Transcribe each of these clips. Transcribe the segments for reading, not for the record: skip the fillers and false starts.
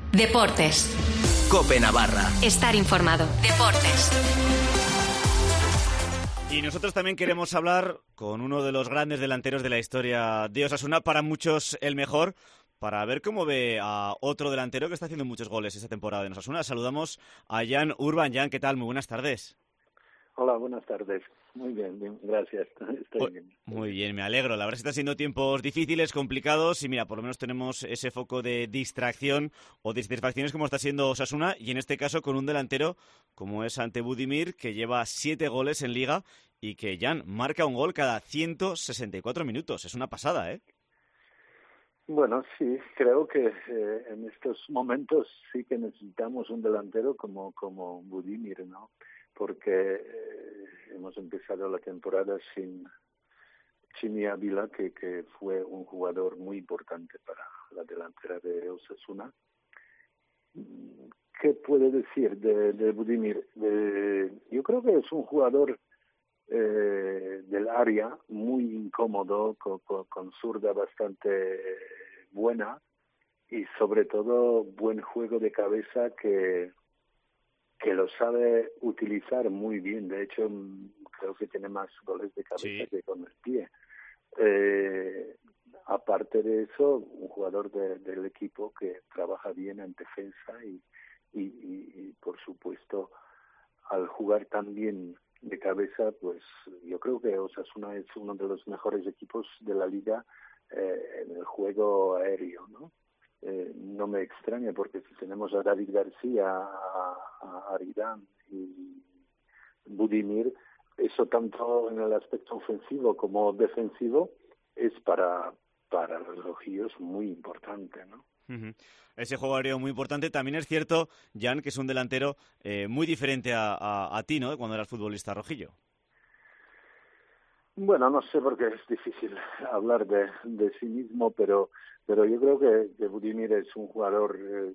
Deportes. COPE Navarra. Estar informado. Deportes. Y nosotros también queremos hablar con uno de los grandes delanteros de la historia de Osasuna, para muchos el mejor, para ver cómo ve a otro delantero que está haciendo muchos goles esta temporada en Osasuna. Saludamos a Jan Urban. Jan, ¿qué tal? Muy buenas tardes. Hola, buenas tardes. Muy bien, gracias. Estoy bien. Muy bien, me alegro. La verdad es que están siendo tiempos difíciles, complicados, y mira, por lo menos tenemos ese foco de distracción o distracciones como está siendo Osasuna, y en este caso con un delantero como es Ante Budimir, que lleva 7 goles en Liga y que, Jan, marca un gol cada 164 minutos. Es una pasada, ¿eh? Bueno, sí, creo que en estos momentos sí que necesitamos un delantero como Budimir, ¿no? Porque hemos empezado la temporada sin Chimi Ávila, que fue un jugador muy importante para la delantera de Osasuna. ¿Qué puede decir de Budimir? Yo creo que es un jugador del área muy incómodo, con zurda bastante buena y sobre todo buen juego de cabeza que lo sabe utilizar muy bien. De hecho, creo que tiene más goles de cabeza que con el pie. Aparte de eso, un jugador del equipo que trabaja bien en defensa y por supuesto, al jugar tan bien de cabeza, pues yo creo que Osasuna es uno de los mejores equipos de la liga en el juego aéreo, ¿no? No me extraña, porque si tenemos a David García, a Aridán y Budimir, eso tanto en el aspecto ofensivo como defensivo es para los rojillos muy importante, ¿no? Uh-huh. Ese juego aéreo muy importante. También es cierto, Jan, que es un delantero muy diferente a ti, ¿no?, cuando eras futbolista rojillo. Bueno, no sé, porque es difícil hablar de sí mismo, pero yo creo que Budimir es un jugador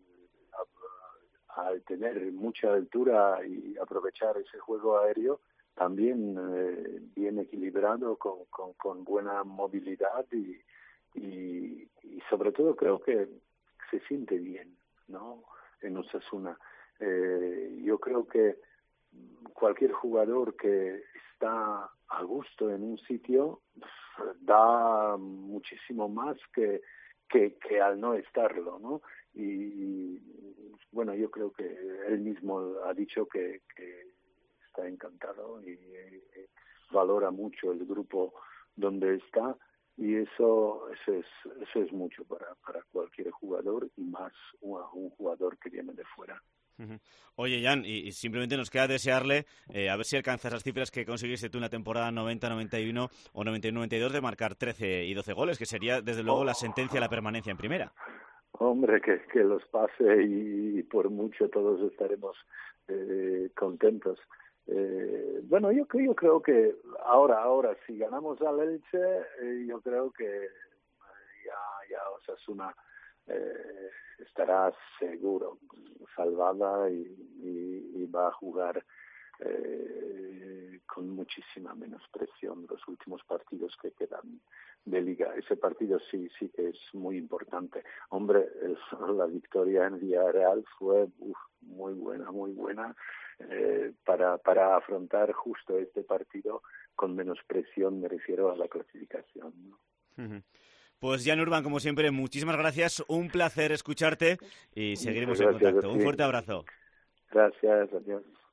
al tener mucha altura y aprovechar ese juego aéreo, también bien equilibrado, con buena movilidad y sobre todo creo que se siente bien, ¿no?, en Osasuna. Yo creo que cualquier jugador que está a gusto en un sitio da muchísimo más que al no estarlo, ¿no? Y bueno, yo creo que él mismo ha dicho que está encantado y valora mucho el grupo donde está, y eso es mucho para cualquier jugador, y más un jugador que viene de fuera. Oye, Jan, y simplemente nos queda desearle a ver si alcanza esas cifras que conseguiste tú en la temporada 90-91 o 91-92 de marcar 13 y 12 goles, que sería desde luego la sentencia a la permanencia en primera. Hombre, que los pase y por mucho todos estaremos contentos. Bueno, yo creo que ahora si ganamos al Elche, yo creo que ya Osasuna estará seguro salvada y va a jugar con muchísima menos presión los últimos partidos que quedan de Liga. Ese partido sí que es muy importante. Hombre, la victoria en Villarreal fue muy buena para afrontar justo este partido con menos presión, me refiero a la clasificación, ¿no? Uh-huh. Pues Jan Urban, como siempre, muchísimas gracias, un placer escucharte y seguiremos en contacto. Un fuerte abrazo. Gracias, adiós.